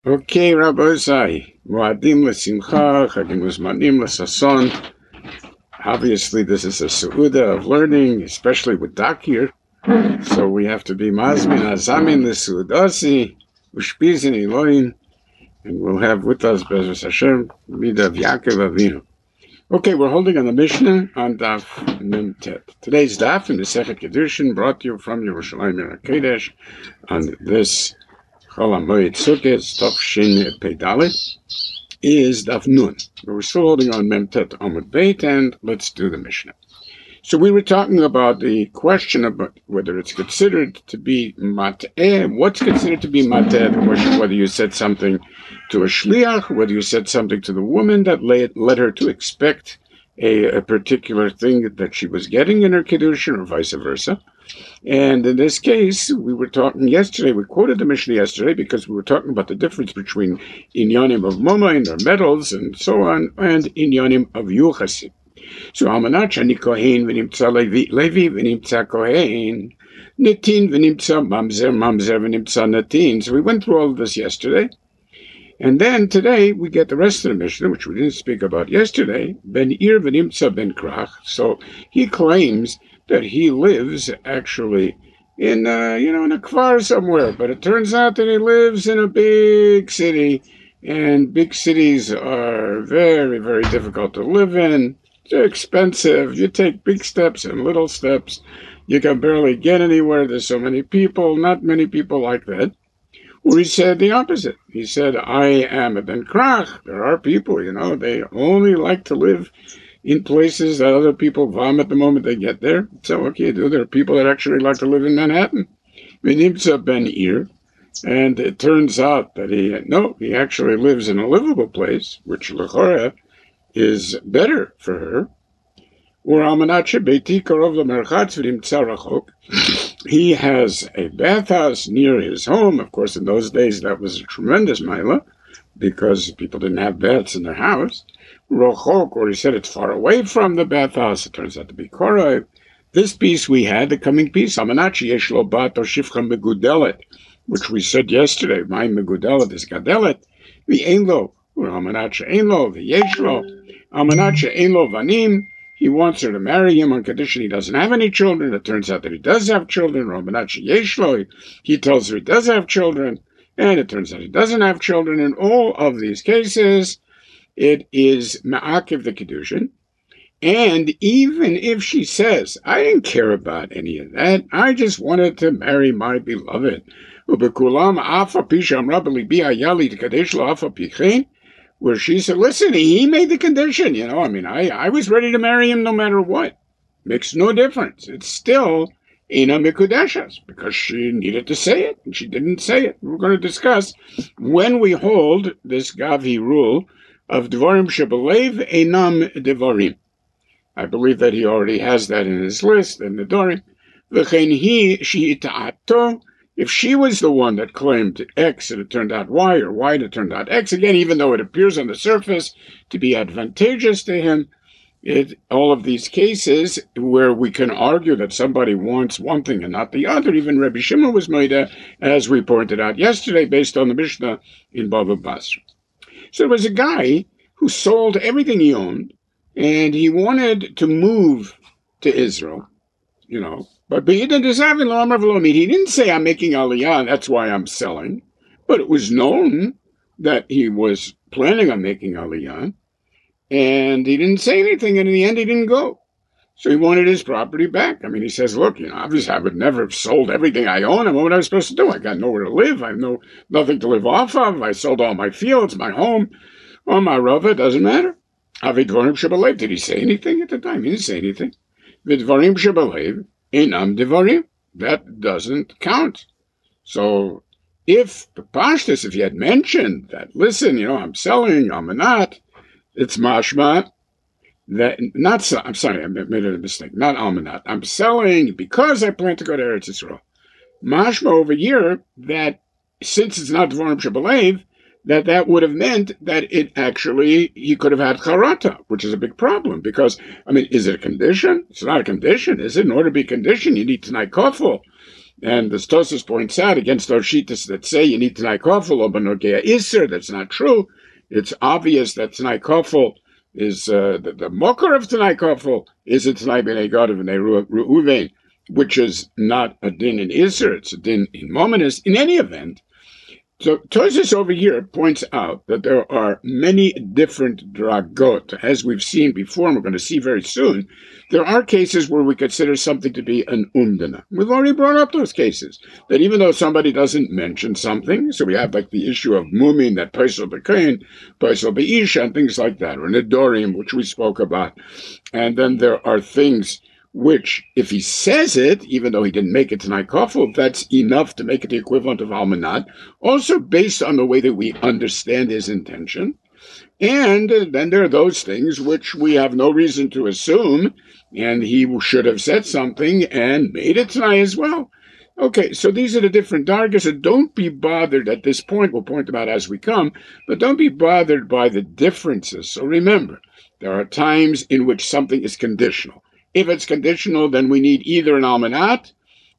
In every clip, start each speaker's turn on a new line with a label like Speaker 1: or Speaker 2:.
Speaker 1: Okay, Rabbi Zai. Muadim l'simcha, chagim uzmanim l'sason. Obviously, this is a seuda of learning, especially with Dakir. So we have to be mazmin azamin l'seudasi, ushpizin Elohim, and we'll have with us Bezos Hashem, Midav Yaakov Avinu. Okay, we're holding on the Mishnah on Daf Mem Tet. Today's Daf in the Sechet Kedushin, brought to you from Yerushalayim Yer HaKodesh on this Chol HaMoed Sukkot, Tov Shin Pei Dalet, is Daf Nun. But we're still holding on Mem Tet Amud Beit, and let's do the Mishnah. So we were talking about the question about whether it's considered to be mat'eh. What's considered to be mat'eh? The question whether you said something to a shliach, whether you said something to the woman that led her to expect a particular thing that she was getting in her kedushin, or vice versa. And in this case, we were talking yesterday, we quoted the Mishnah yesterday because we were talking about the difference between inyanim of momain, or metals, and so on, and inyanim of yuchasim. So Almanach Shani Kohen v'nimtza Levi v'nimtza Kohen Netin v'nimtza Mamzer v'nimtza Netin. So we went through all of this yesterday. And then today we get the rest of the Mishnah, which we didn't speak about yesterday. Ben Ir v'nimtza Ben Krach. So he claims that he lives actually in in a kvar somewhere, but it turns out that he lives in a big city, and big cities are very, very difficult to live in. They're expensive. You take big steps and little steps. You can barely get anywhere. There's so many people. Not many people like that. Or he said the opposite. He said, I am a Ben Krach. There are people, they only like to live in places that other people vomit the moment they get there. So what can you do? There are people that actually like to live in Manhattan. V'nimtza Ben Ir. And it turns out that he actually lives in a livable place, which l'chorah is better for her. He has a bathhouse near his home. Of course, in those days, that was a tremendous maila because people didn't have baths in their house. Rochok, or he said it's far away from the bathhouse. It turns out to be Korah. This piece we had, the coming piece, which we said yesterday, my megudelet is gadelet, v'einlo, Almanach Einlo, v'yeshlo, Almanach Einlo vanim. He wants her to marry him on condition he doesn't have any children. It turns out that he does have children. Almanach Yeshlo, he tells her he does have children, and it turns out he doesn't have children. In all of these cases, it is ma'akiv the kedushin. And even if she says, I didn't care about any of that, I just wanted to marry my beloved, where she said, listen, he made the condition, I was ready to marry him no matter what. Makes no difference. It's still Ina Mikudeshas, because she needed to say it, and she didn't say it. We're going to discuss when we hold this Gavi rule of Devarim Shebelev Einam Devarim. I believe that he already has that in his list, in the Dorim. If she was the one that claimed X and it turned out Y, or Y and it turned out X, again, even though it appears on the surface to be advantageous to him, all of these cases where we can argue that somebody wants one thing and not the other, even Rabbi Shimon was made, as we pointed out yesterday, based on the Mishnah in Bava Basra. So there was a guy who sold everything he owned, and he wanted to move to Israel, But he didn't say, I'm making aliyah, that's why I'm selling. But it was known that he was planning on making aliyah, and he didn't say anything, and in the end, he didn't go. So he wanted his property back. He says, look, obviously I would never have sold everything I own, and what was I supposed to do? I got nowhere to live. I have nothing to live off of. I sold all my fields, my home, all my rava, it doesn't matter. Did he say anything at the time? He didn't say anything. Vidvarim shebalev einam devarim. That doesn't count. So if he had mentioned that, listen, I'm selling, I'm not, it's mashma. I'm sorry, I made a mistake. Not almanat. I'm selling because I plan to go to Eretz Yisrael. Mashma over here that since it's not Devarim shebalev, that would have meant that he could have had charata, which is a big problem, because, is it a condition? It's not a condition, is it? In order to be a condition, you need Tanai Kofel. And the Tosfos points out against those shittas that say you need Tanai Kofel or Benogea Isser. That's not true. It's obvious that Tanai Kofel is the mocker of Tanai Kofel is a Tanai B'nei Gad of B'nei Reuven, which is not a din in Isser. It's a din in Mominus. In any event, so Tosfos over here points out that there are many different dragot. As we've seen before, and we're going to see very soon, there are cases where we consider something to be an umdana. We've already brought up those cases, that even though somebody doesn't mention something, so we have like the issue of mumin, that paisel b'kain, paisel b'isha, and things like that, or nedorim, which we spoke about. And then there are things which, if he says it, even though he didn't make it Tanai Kofel, that's enough to make it the equivalent of Almanat, also based on the way that we understand his intention. And then there are those things which we have no reason to assume, and he should have said something and made it Tanai as well. Okay, so these are the different dargas, and don't be bothered at this point, we'll point them out as we come, but don't be bothered by the differences. So remember, there are times in which something is conditional. If it's conditional, then we need either an almanat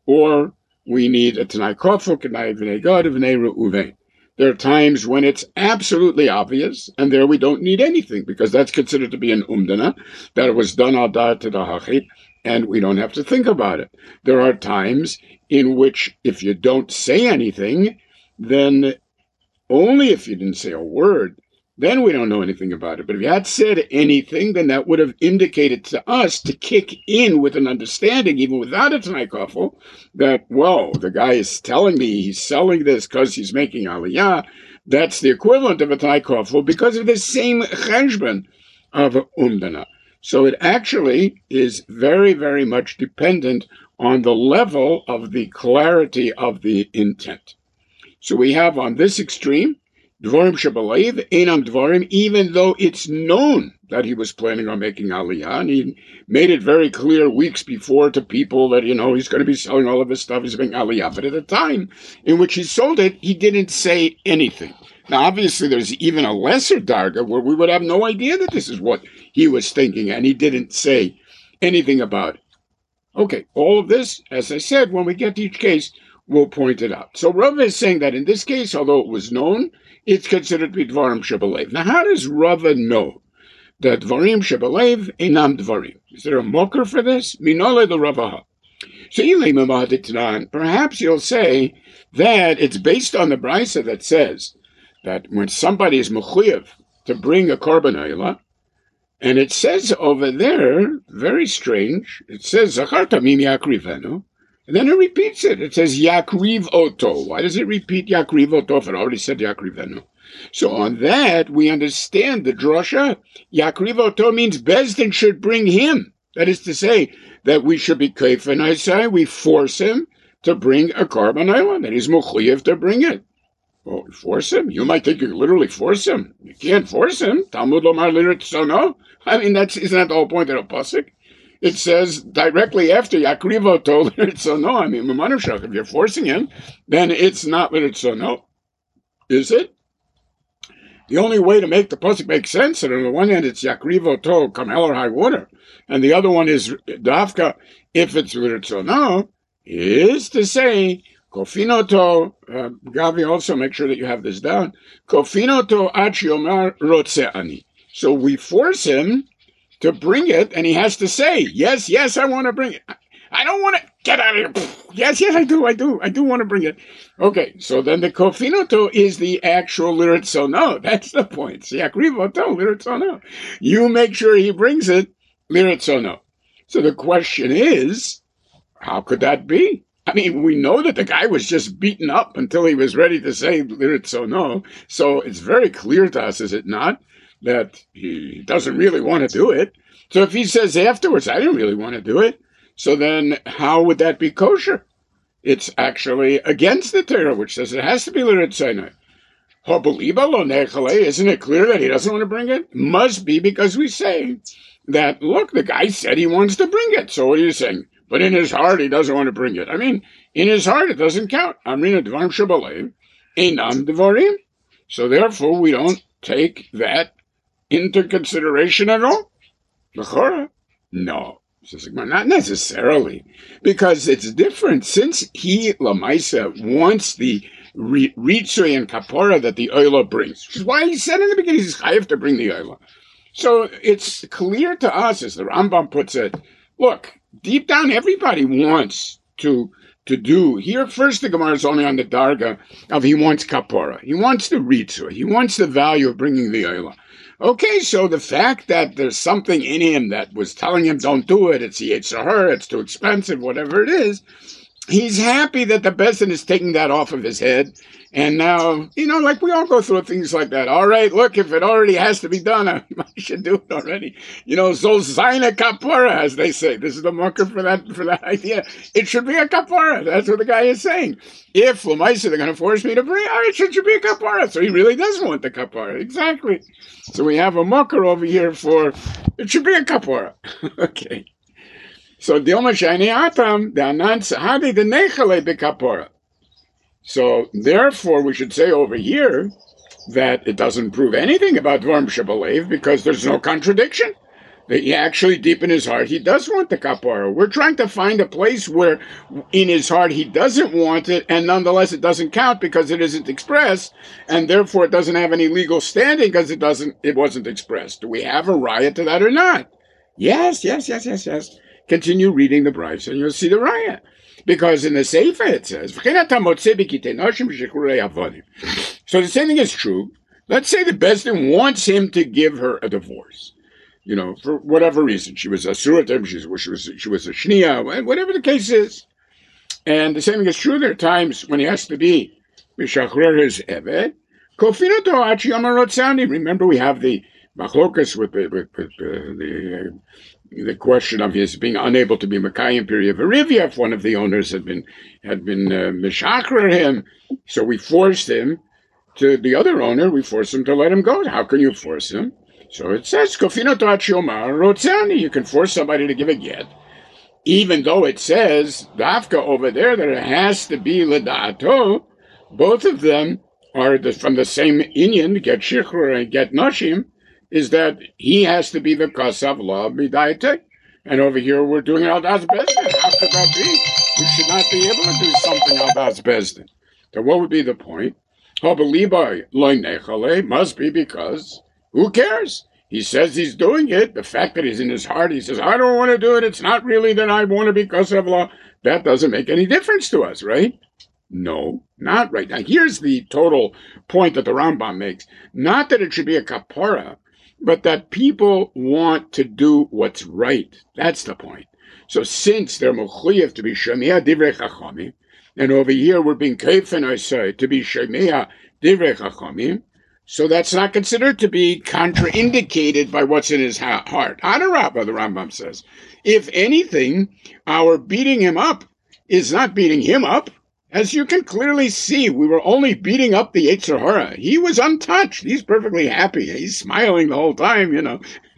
Speaker 1: or we need a Tanai Kofel, Tanai B'nei Gad, B'nei Reuven. There are times when it's absolutely obvious, and there we don't need anything, because that's considered to be an umdana, that it was done al da'at hachit, and we don't have to think about it. There are times in which if you don't say anything, then only if you didn't say a word, then we don't know anything about it. But if you had said anything, then that would have indicated to us to kick in with an understanding, even without a Tanai Kofel, that, whoa, the guy is telling me he's selling this because he's making aliyah. That's the equivalent of a Tanai Kofel because of the same cheshbon of umdana. So it actually is very, very much dependent on the level of the clarity of the intent. So we have on this extreme, Dvorim Shebalev, Einam Dvorim, even though it's known that he was planning on making aliyah, and he made it very clear weeks before to people that, he's going to be selling all of his stuff, he's making aliyah. But at the time in which he sold it, he didn't say anything. Now, obviously, there's even a lesser darga where we would have no idea that this is what he was thinking, and he didn't say anything about it. Okay, all of this, as I said, when we get to each case, we'll point it out. So Rava is saying that in this case, although it was known, it's considered to be Dvarim Shebalev. Now, how does Rava know that Dvarim Shebalev einam Dvarim? Is there a mocker for this? Minole the Rava. So perhaps you'll say that it's based on the brisa that says that when somebody is mechuyev to bring a korban oila, and it says over there, very strange, it says Zachar Tamim Yakrivenu, and then it repeats it. It says Yakriv Oto. Why does it repeat Yakriv Oto if it already said Yakrivenu? So on that, we understand the drosha. Yakriv Oto means Bezdin should bring him. That is to say, that we should be kaifen, I say, we force him to bring a korban oila, that he's mechuyev to bring it. Well, force him? You might think you literally force him. You can't force him. Talmud Lomar Liritzono. I mean, isn't that the whole point of the pasuk? It says directly after Yakrivo told Liritzono. I mean, Mamanashach, if you're forcing him, then it's not Liritzono. Is it? The only way to make the pasuk make sense, and on the one hand it's Yakrivo to come hell or high water, and the other one is Dafka, if it's Liritzono, is to say, Kofinoto, Gavi, also make sure that you have this down. Kofinoto ach yomar rotzeani. So we force him to bring it, and he has to say, yes, I want to bring it. I don't want to get out of here. Yes, I do want to bring it. Okay, so then the kofinoto is the actual liritzono. That's the point. Yakrivoto, liritzono. You make sure he brings it, liritzono. So the question is, how could that be? I mean, we know that the guy was just beaten up until he was ready to say liritzono. So it's very clear to us, is it not, that he doesn't really want to do it. So if he says afterwards, I didn't really want to do it, so then how would that be kosher? It's actually against the Torah, which says it has to be liritzono. Isn't it clear that he doesn't want to bring it? Must be because we say that, look, the guy said he wants to bring it. So what are you saying? But in his heart, he doesn't want to bring it. I mean, in his heart, it doesn't count. Amrina dvarim shebalev, einam dvarim. So therefore, we don't take that into consideration at all. No. Says, not necessarily, because it's different. Since he, Lamaisa, wants the Ritzui and Kapora that the Oila brings, which is why he said in the beginning he's chayav to bring the Oila. So it's clear to us, as the Rambam puts it, look, deep down everybody wants to do. Here first the Gemara is only on the Darga of he wants Kapora. He wants the Ritzui. He wants the value of bringing the Oila. Okay, so the fact that there's something in him that was telling him don't do it, it's Yetzer Hara, it's too expensive, whatever it is, he's happy that the Bezdin is taking that off of his head. And now, like we all go through things like that. All right, look, if it already has to be done, I should do it already. Zol Zaina Kapora, as they say. This is the marker for that idea. It should be a Kapora. That's what the guy is saying. If Lamaisa, they're going to force me to bring, it should be a Kapora. So he really doesn't want the Kapora. Exactly. So we have a marker over here for, it should be a Kapora. Okay. So Dilma Shani Atam, the Anan Sahadi, the Nechale be Kapora. So, therefore, we should say over here that it doesn't prove anything about Dvarim Shebalev because there's no contradiction. That he actually, deep in his heart, he does want the kapara. We're trying to find a place where, in his heart, he doesn't want it, and nonetheless, it doesn't count because it isn't expressed, and therefore, it doesn't have any legal standing because it wasn't expressed. Do we have a riot to that or not? Yes. Continue reading the Brisa, and you'll see the riot. Because in the Sefer it says, so the same thing is true. Let's say the Bezdin wants him to give her a divorce. For whatever reason. She was a Surat, she was a Shnia, whatever the case is. And the same thing is true. There are times when he has to be Mishachrer his Evet. Remember, we have the Machlokas with the question of his being unable to be Mekayim period of Arivia if one of the owners had been Mishachrer him. So we forced him to the other owner, we forced him to let him go. How can you force him? So it says, you can force somebody to give a get, even though it says, Dafka over there, that it has to be Leda'ato. Both of them are from the same Inyan, get Shichr and get Noshim, is that he has to be the Kasav Law B'Daite. And over here we're doing Al-Das Bezdin. How could that be? We should not be able to do something Al-Das Bezdin. So what would be the point? Must be because, who cares? He says he's doing it. The fact that he's in his heart, he says, I don't want to do it. It's not really that I want to be Kasav Law. That doesn't make any difference to us, right? No, not right. Now here's the total point that the Rambam makes. Not that it should be a kapara, but that people want to do what's right. That's the point. So since they're mechuyev to be shemia divrei chachamim, and over here we're being keifen, I say, to be shemia divrei chachamim, so that's not considered to be contraindicated by what's in his heart. Adarabba, the Rambam says. If anything, our beating him up is not beating him up. As you can clearly see, we were only beating up the Yetzer Hara. He was untouched. He's perfectly happy. He's smiling the whole time,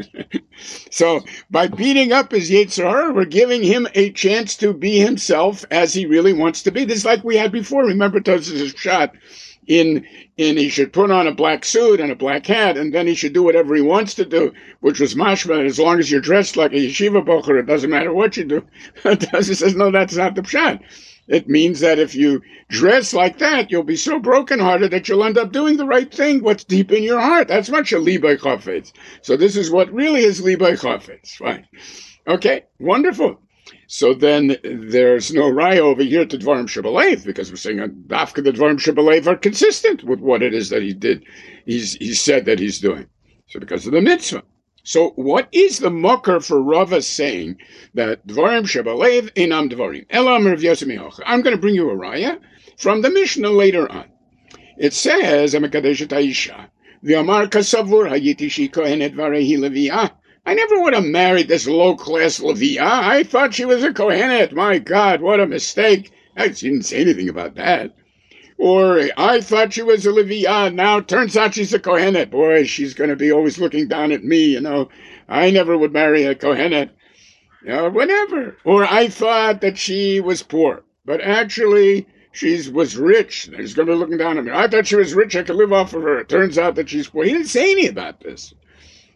Speaker 1: So by beating up his Yetzer Hara, we're giving him a chance to be himself as he really wants to be. This is like we had before. Remember Tosfos' shot in he should put on a black suit and a black hat, and then he should do whatever he wants to do, which was mashma. As long as you're dressed like a yeshiva bocher, it doesn't matter what you do. Tosfos says, no, that's not the pshat. It means that if you dress like that, you'll be so brokenhearted that you'll end up doing the right thing, what's deep in your heart. That's much a libay chafetz. So this is what really is libay chafetz. Fine. Okay, wonderful. So then there's no raya over here to Dvarim Shebalev, because we're saying Dafka the Dvarim Shebalev are consistent with what it is that he did. He said that he's doing. So because of the mitzvah. So what is the mocker for Rava saying that Dvarim Shebalev Einam Dvarim? Elam Rav Yosef Mihocha. I'm going to bring you a raya from the Mishnah later on. It says, Amakadeshet Aisha, V'amar kasavur hayiti shi kohenet varehi leviyah. I never would have married this low-class leviyah. I thought she was a kohenet. My God, what a mistake. She didn't say anything about that. Or, I thought she was a Leviyah, now turns out she's a Kohenet. Boy, she's going to be always looking down at me, I never would marry a Kohenet. Whatever. Or I thought that she was poor, but actually she was rich. She's going to be looking down at me. I thought she was rich, I could live off of her. It turns out that she's poor. He didn't say anything about this.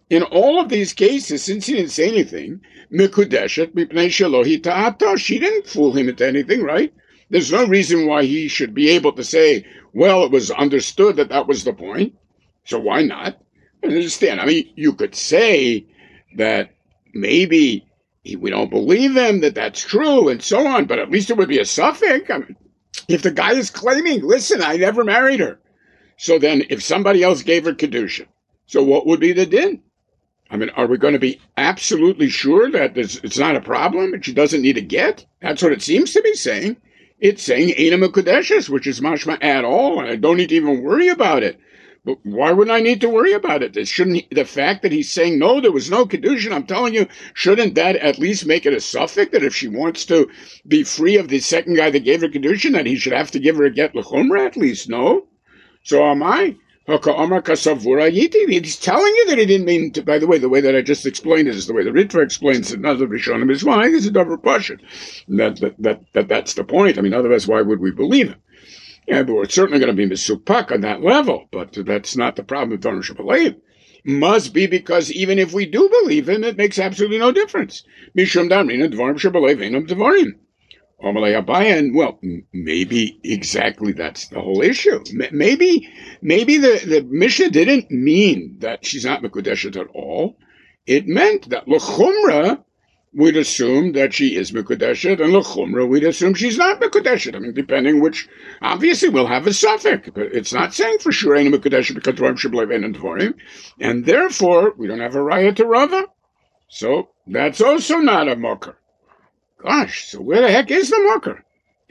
Speaker 1: In all of these cases, since he didn't say anything, mikudeshet mipnei shelo hi ta'ata, she didn't fool him into anything, right? There's no reason why he should be able to say, well, it was understood that that was the point, so why not? I understand. I mean, you could say that maybe we don't believe him, that that's true, and so on, but at least it would be a suffix. I mean, if the guy is claiming, listen, I never married her, so then if somebody else gave her kedusha, so what would be the din? I mean, are we going to be absolutely sure that it's not a problem and she doesn't need a get? That's what it seems to be saying. It's saying Eina Mekudeshes, which is mashma at all, and I don't need to even worry about it. But why wouldn't I need to worry about it? The fact that he's saying, no, there was no kedushin, I'm telling you, shouldn't that at least make it a suffix that if she wants to be free of the second guy that gave her kedushin, that he should have to give her a get l'chumra at least, no? So am I? He's telling you that he didn't mean to. By the way that I just explained it is the way the Ritva explains it. Not the Rishonim is why it's a double pashut. That's the point. I mean, otherwise, why would we believe him? Yeah, but we're certainly going to be misupak on that level. But that's not the problem with Dvarim Shebalev. Must be because even if we do believe him, it makes absolutely no difference. Mishum damrina Dvarim Shebalev einam Dvarim. And well, maybe exactly that's the whole issue. Maybe the Mishnah didn't mean that she's not Mekudeshet at all. It meant that l'chumra we'd assume that she is Mekudeshet, and l'chumra we'd assume she's not Mekudeshet. I mean, depending which, obviously we'll have a suffix, but it's not saying for sure ain't Mekudeshet because Dvarim Shebalev einam Dvarim, and therefore we don't have a raya to Rava. So that's also not a mocker. Gosh, so where the heck is the mocker?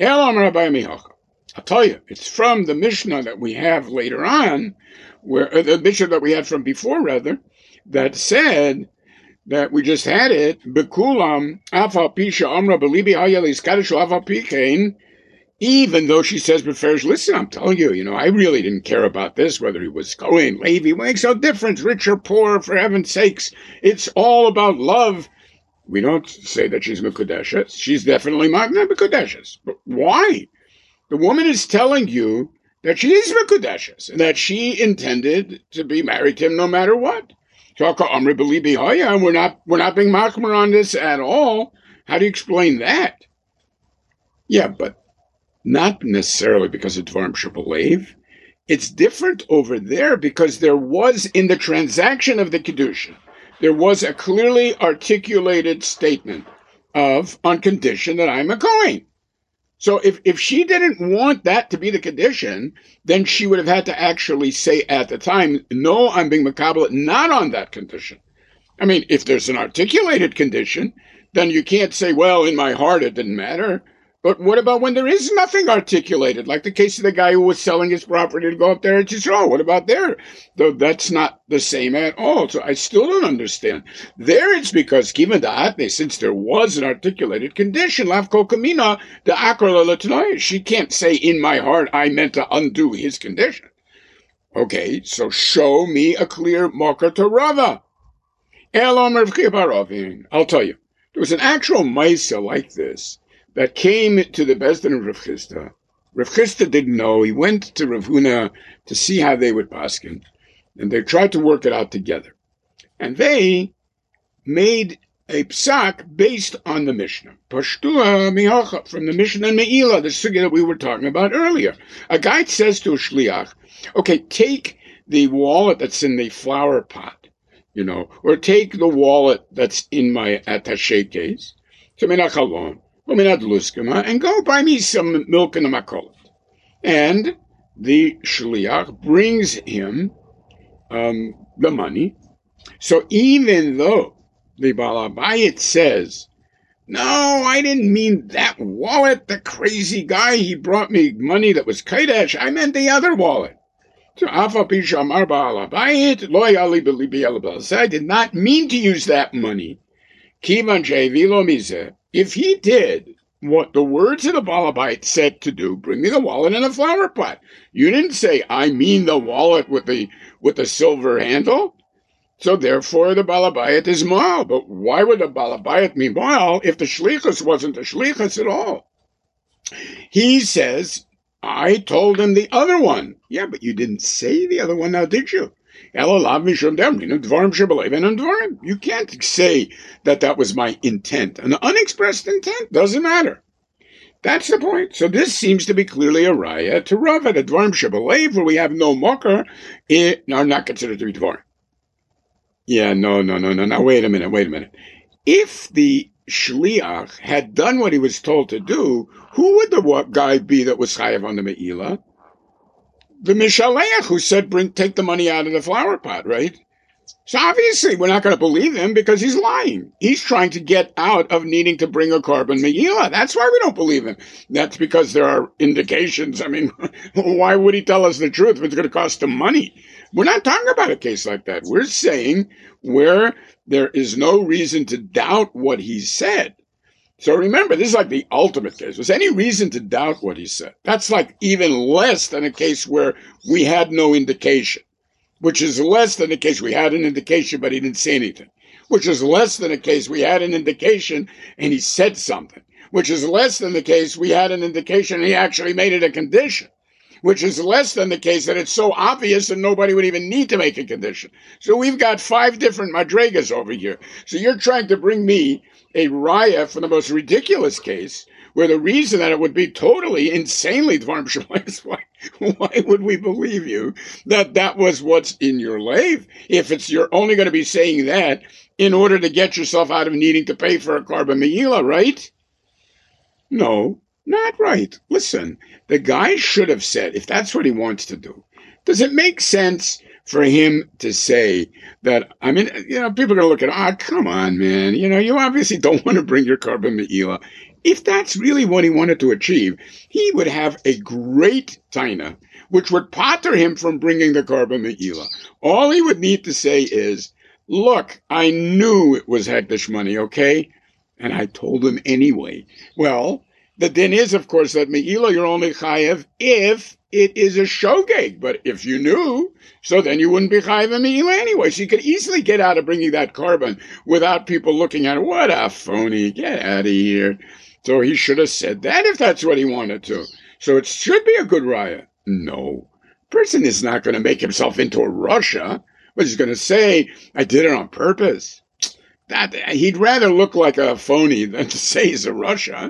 Speaker 1: I'll tell you, it's from the Mishnah that we have later on, where the Mishnah that we had from before, rather, that said that we just had it. Bekulam afal pisha amra belibi hayalis kadishu afal pikein. Even though she says prefers, listen, I'm telling you, I really didn't care about this, whether he was Kohen, Levi, makes no difference, rich or poor, for heaven's sakes. It's all about love. We don't say that she's Mekudeshes. She's definitely not Mekudeshes. But why? The woman is telling you that she is Mekudeshes and that she intended to be married to him no matter what. And we're not being machmer on this at all. How do you explain that? Yeah, but not necessarily because of Dvarim Shebalev. It's different over there because there was in the transaction of the Kedusha, there was a clearly articulated statement of, on condition that I'm a Kohen. So if she didn't want that to be the condition, then she would have had to actually say at the time, no, I'm being makabel, not on that condition. I mean, if there's an articulated condition, then you can't say, well, in my heart it didn't matter. But what about when there is nothing articulated, like the case of the guy who was selling his property to go up there and just, what about there? Though that's not the same at all. So I still don't understand. There it's because, given the since there was an articulated condition, lavko kamina, the akra, she can't say, in my heart, I meant to undo his condition. Okay, so show me a clear mocker to Rava. I'll tell you, there was an actual Maisa like this that came to the Bezdin of Rav Chisda. Rav Chisda didn't know. He went to Rav Huna to see how they would paskin, and they tried to work it out together. And they made a psak based on the Mishnah. Pashtua mihacha, from the Mishnah and Me'ila, the sugya that we were talking about earlier. A guy says to a shliach, okay, take the wallet that's in the flower pot, or take the wallet that's in my attaché case, to menachalon, and go buy me some milk in the makolet. And the shliach brings him the money. So even though the balabayit says, no, I didn't mean that wallet, the crazy guy, he brought me money that was kodesh, I meant the other wallet. So I did not mean to use that money. If he did what the words of the Balabite said to do, bring me the wallet and a flower pot. You didn't say, I mean the wallet with the silver handle. So therefore the Balabayat is mal. But why would the Balabayat mean mal if the Shlichus wasn't a Shlichus at all? He says, I told him the other one. Yeah, but you didn't say the other one now, did you? You can't say that was my intent. An unexpressed intent doesn't matter. That's the point. So this seems to be clearly a raya to Rava. The dvarim shebalev, where we have no mocker, are not considered to be dvarim. Yeah, no. Now, wait a minute. If the shliach had done what he was told to do, who would the guy be that was chayav on the me'ilah? The mishaleach who said, take the money out of the flower pot, right? So obviously we're not going to believe him because he's lying. He's trying to get out of needing to bring a carbon me'ilah. That's why we don't believe him. That's because there are indications. I mean, why would he tell us the truth if it's going to cost him money? We're not talking about a case like that. We're saying where there is no reason to doubt what he said. So remember, this is like the ultimate case. Was any reason to doubt what he said? That's like even less than a case where we had no indication, which is less than a case we had an indication but he didn't say anything, which is less than a case we had an indication and he said something, which is less than the case we had an indication and he actually made it a condition, which is less than the case that it's so obvious that nobody would even need to make a condition. So we've got 5 different madregas over here. So you're trying to bring me a raya for the most ridiculous case, where the reason that it would be totally insanely dvarim shebalev, why would we believe you that was what's in your lave? If you're only going to be saying that in order to get yourself out of needing to pay for a carbon me'ilah, right? No, not right. Listen, the guy should have said, if that's what he wants to do, does it make sense for him to say that, I mean, people are going to look at, come on, man, you obviously don't want to bring your carbon me'ilah. If that's really what he wanted to achieve, he would have a great taina, which would pater him from bringing the carbon me'ilah. All he would need to say is, look, I knew it was hekdesh money, okay? And I told him anyway. Well, the din is, of course, that me'ilah you're only chayev if it is a shogeg. But if you knew, so then you wouldn't be chayev a me'ilah anyway. So you could easily get out of bringing that carbon without people looking at it. What a phony, get out of here. So he should have said that if that's what he wanted to. So it should be a good raya. No. Person is not going to make himself into a Russia, but he's going to say, I did it on purpose. That he'd rather look like a phony than to say he's a Russia.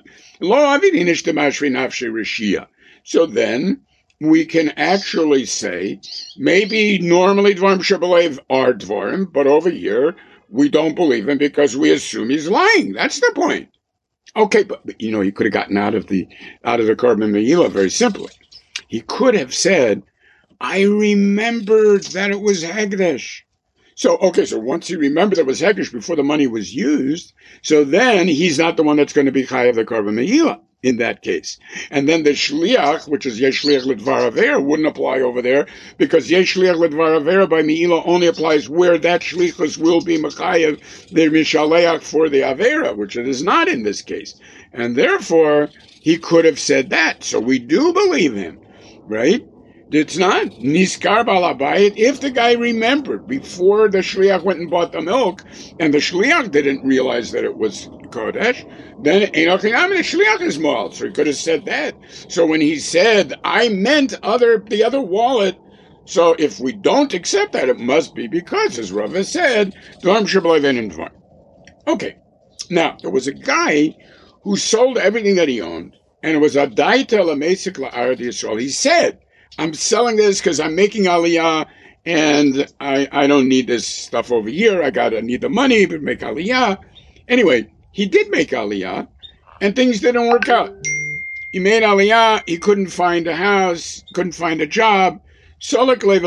Speaker 1: So then we can actually say, maybe normally dvarim shebalev are dvarim, but over here we don't believe him because we assume he's lying. That's the point. Okay, but he could have gotten out of the carbon me'ilah very simply. He could have said, I remembered that it was hekdesh. So once he remembered it was hekdesh before the money was used, so then he's not the one that's going to be chayav the carbon me'ilah in that case. And then the shliach, which is yesh shliach ledvar avera, wouldn't apply over there, because yesh shliach ledvar avera by me'ilah only applies where that shlichus will be mechayav the mishaleach for the avera, which it is not in this case. And therefore, he could have said that. So we do believe him, right? It's not niskar balabayit. If the guy remembered before the shliach went and bought the milk, and the shliach didn't realize that it was kodesh, then the shliach is mal. So he could have said that. So when he said, I meant the other wallet, so if we don't accept that, it must be because, as Rava said, dvarim shebalev ein dvarim. Okay, now there was a guy who sold everything that he owned, and it was a daita lamesik la'aret Yisrael. He said, I'm selling this because I'm making aliyah, and I don't need this stuff over here. I need the money to make aliyah. Anyway, he did make aliyah, and things didn't work out. He made aliyah, he couldn't find a house, couldn't find a job. So he made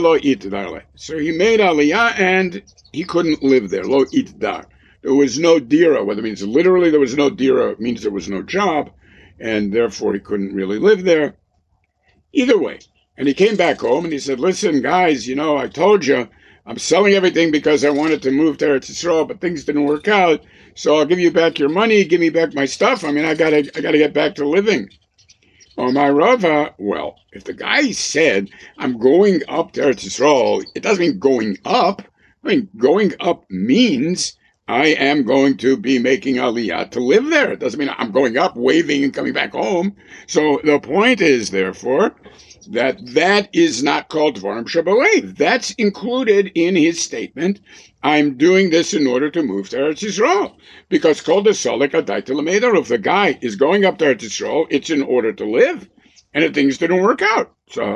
Speaker 1: aliyah, and he couldn't live there. Lo itdar. There was no dira. What it means, literally there was no dira. It means there was no job, and therefore he couldn't really live there. Either way. And he came back home and he said, listen, guys, I told you I'm selling everything because I wanted to move to Eretz Yisrael, but things didn't work out. So I'll give you back your money, give me back my stuff. I mean, I gotta get back to living. Oh, my Rava, well, if the guy said, I'm going up to Eretz Yisrael, it doesn't mean going up. I mean, going up means I am going to be making aliyah to live there. It doesn't mean I'm going up, waving, and coming back home. So the point is, therefore, that is not called Dvarim Shebalev. That's included in his statement. I'm doing this in order to move to Eretz Yisrael. Because Kol Desolek Adaita Lamedar, if the guy is going up to Eretz Yisrael, it's in order to live. And if things didn't work out,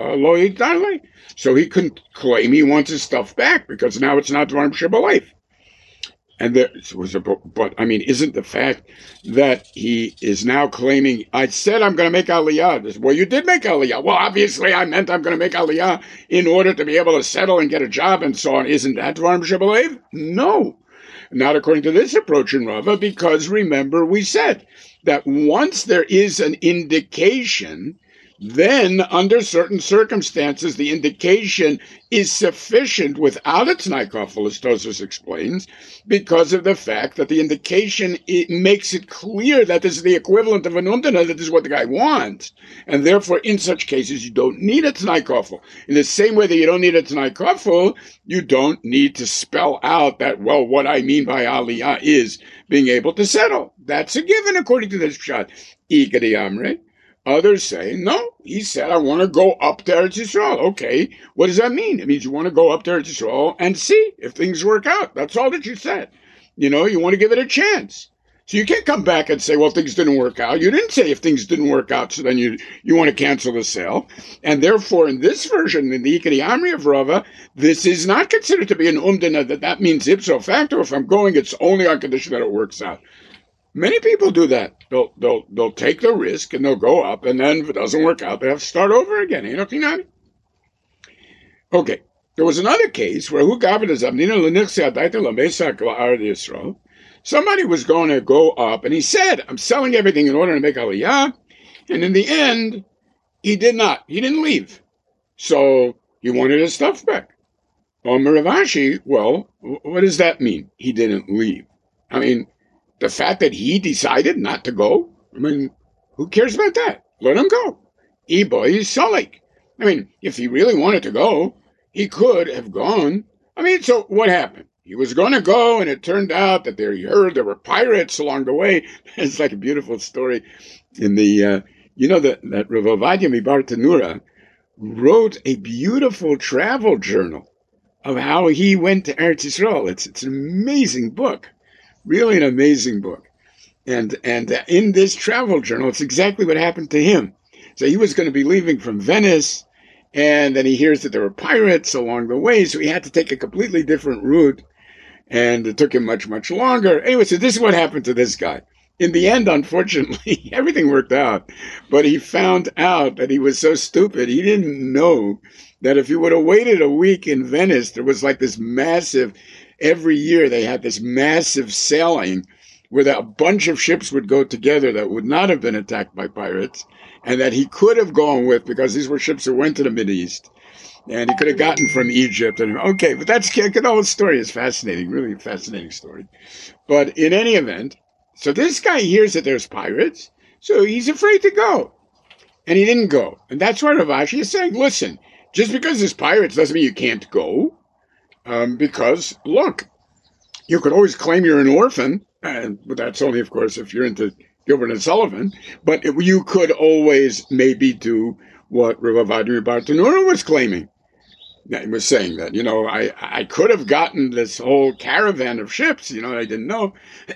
Speaker 1: so he can claim he wants his stuff back because now it's not Dvarim Shebalev. And isn't the fact that he is now claiming, I said I'm going to make aliyah. Well, you did make aliyah. Well, obviously I meant I'm going to make aliyah in order to be able to settle and get a job and so on. Isn't that Dvarim Shebalev? No. Not according to this approach in Rava, because remember we said that once there is an indication, then under certain circumstances, the indication is sufficient without a T'nai Kafel, as Tosfos explains, because of the fact that the indication it makes it clear that this is the equivalent of an umdana, that this is what the guy wants. And therefore, in such cases, you don't need a T'nai Kafel. In the same way that you don't need a T'nai Kafel, you don't need to spell out that, well, what I mean by aliyah is being able to settle. That's a given according to this pshat. Igadi Amre. Others say, no, he said, I want to go up to Eretz Yisrael. Okay, what does that mean? It means you want to go up to Eretz Yisrael and see if things work out. That's all that you said. You want to give it a chance. So you can't come back and say, well, things didn't work out. You didn't say if things didn't work out, so then you want to cancel the sale. And therefore, in this version, in the Ikari Amri of Rava, this is not considered to be an umdana, that means ipso facto. If I'm going, it's only on condition that it works out. Many people do that. They'll take the risk and they'll go up, and then if it doesn't work out, they have to start over again. Okay, there was another case where somebody was going to go up, and he said, I'm selling everything in order to make aliyah, and in the end, he did not. He didn't leave. So he wanted his stuff back. Rav Ashi, well, what does that mean? He didn't leave. The fact that he decided not to go, who cares about that? Let him go. Iboy is Salik. If he really wanted to go, he could have gone. So what happened? He was going to go, and it turned out that he heard there were pirates along the way. It's like a beautiful story. In the, that Rav Ovadia Mibar Tanura wrote a beautiful travel journal of how he went to Eretz Yisrael. It's an amazing book. Really an amazing book. And in this travel journal, it's exactly what happened to him. So he was going to be leaving from Venice, and then he hears that there were pirates along the way, so he had to take a completely different route, and it took him much, much longer. Anyway, so this is what happened to this guy. In the end, unfortunately, everything worked out, but he found out that he was so stupid, he didn't know that if he would have waited a week in Venice, there was like this massive... Every year they had this massive sailing where a bunch of ships would go together that would not have been attacked by pirates, and that he could have gone with because these were ships that went to the Mideast, and he could have gotten from Egypt. But that's the whole story is fascinating, really a fascinating story. But in any event, so this guy hears that there's pirates, so he's afraid to go, and he didn't go. And that's why Rav Ashi is saying, listen, just because there's pirates doesn't mean you can't go. Because, look, you could always claim you're an orphan, but that's only, of course, if you're into Gilbert and Sullivan, but you could always maybe do what Rav Ovadia Bar Tanura was claiming. He was saying that, I could have gotten this whole caravan of ships, I didn't know.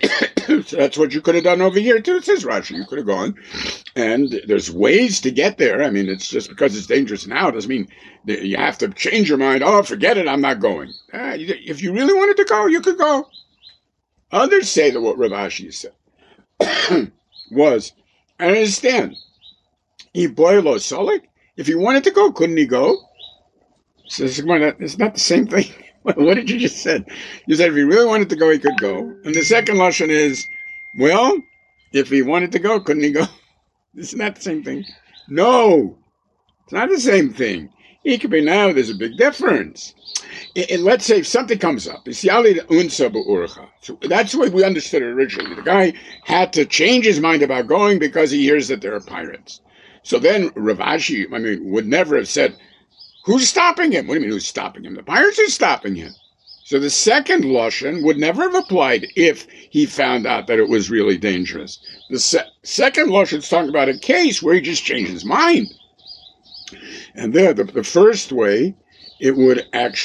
Speaker 1: So that's what you could have done over here, too, it says Rashi. You could have gone, and there's ways to get there. It's just because it's dangerous now doesn't mean that you have to change your mind. Oh, forget it, I'm not going. If you really wanted to go, you could go. Others say that what Rav Ashi said was, I understand. If he wanted to go, couldn't he go? So it's not the same thing. What did you just say? You said if he really wanted to go, he could go. And the second lashon is, well, if he wanted to go, couldn't he go? It's not the same thing. No, it's not the same thing. He could be now. There's a big difference. And let's say if something comes up, so that's the way we understood it originally. The guy had to change his mind about going because he hears that there are pirates. So then Rav Ashi, would never have said, who's stopping him? What do you mean who's stopping him? The pirates are stopping him. So the second Lashon would never have applied if he found out that it was really dangerous. The second Lashon is talking about a case where he just changed his mind. And there, the first way, it would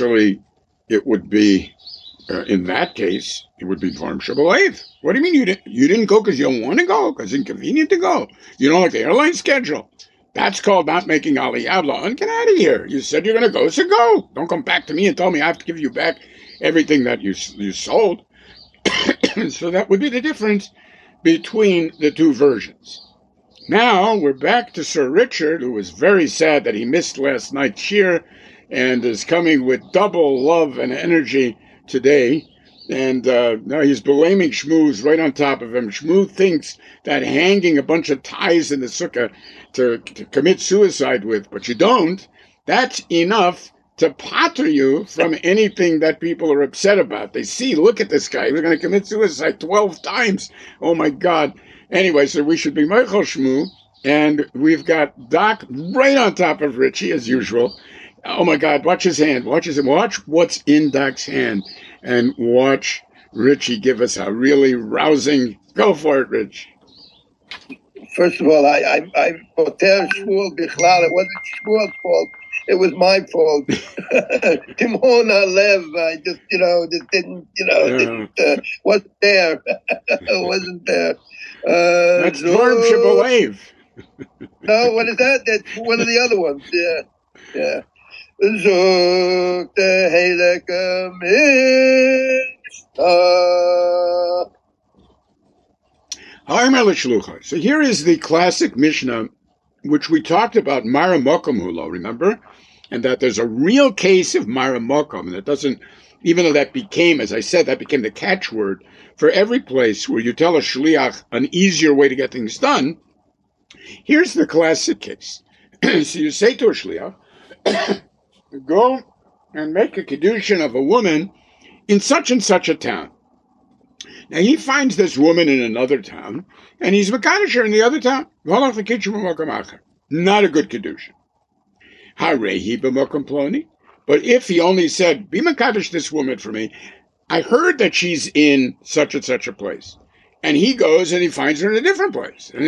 Speaker 1: be, in that case, it would be Dvarm Shabalev. What do you mean you didn't go because you don't want to go, because it's inconvenient to go? You don't like the airline schedule. That's called not making Aliyah Law. And get out of here. You said you're going to go, so go. Don't come back to me and tell me I have to give you back everything that you sold. So that would be the difference between the two versions. Now we're back to Sir Richard, who was very sad that he missed last night's shir and is coming with double love and energy today. And now he's blaming Shmu's right on top of him. Shmu thinks that hanging a bunch of ties in the sukkah to commit suicide with, but you don't, that's enough to pater you from anything that people are upset about. They see, look at this guy, we're going to commit suicide 12 times. Oh my God. Anyway, so we should be Michael Shmu, and we've got Doc right on top of Richie, as usual. Oh my God, watch his hand, watch what's in Doc's hand, and watch Richie give us a really rousing, go for it, Rich.
Speaker 2: First of all, I poter Shmuel Bichlal. It wasn't Shmuel's fault. It was my fault. Timon Lev. I just, just didn't, wasn't there. Wasn't there.
Speaker 1: That's Dvarm Shabalev.
Speaker 2: No, what is that? That's one of the other ones. Yeah. Zok the
Speaker 1: So here is the classic Mishnah, which we talked about, Mara Mokum Hulo, remember? And that there's a real case of Mara Mokum, and it doesn't, even though that became, as I said, that became the catchword for every place where you tell a shliach an easier way to get things done. Here's the classic case. So you say to a shliach, go and make a kedushin of a woman in such and such a town. Now he finds this woman in another town, and he's mekadosh her in the other town. Not a good kedushin. Harehi b'makom ploni. But if he only said, be mekadosh this woman for me, I heard that she's in such and such a place. And he goes and he finds her in a different place. And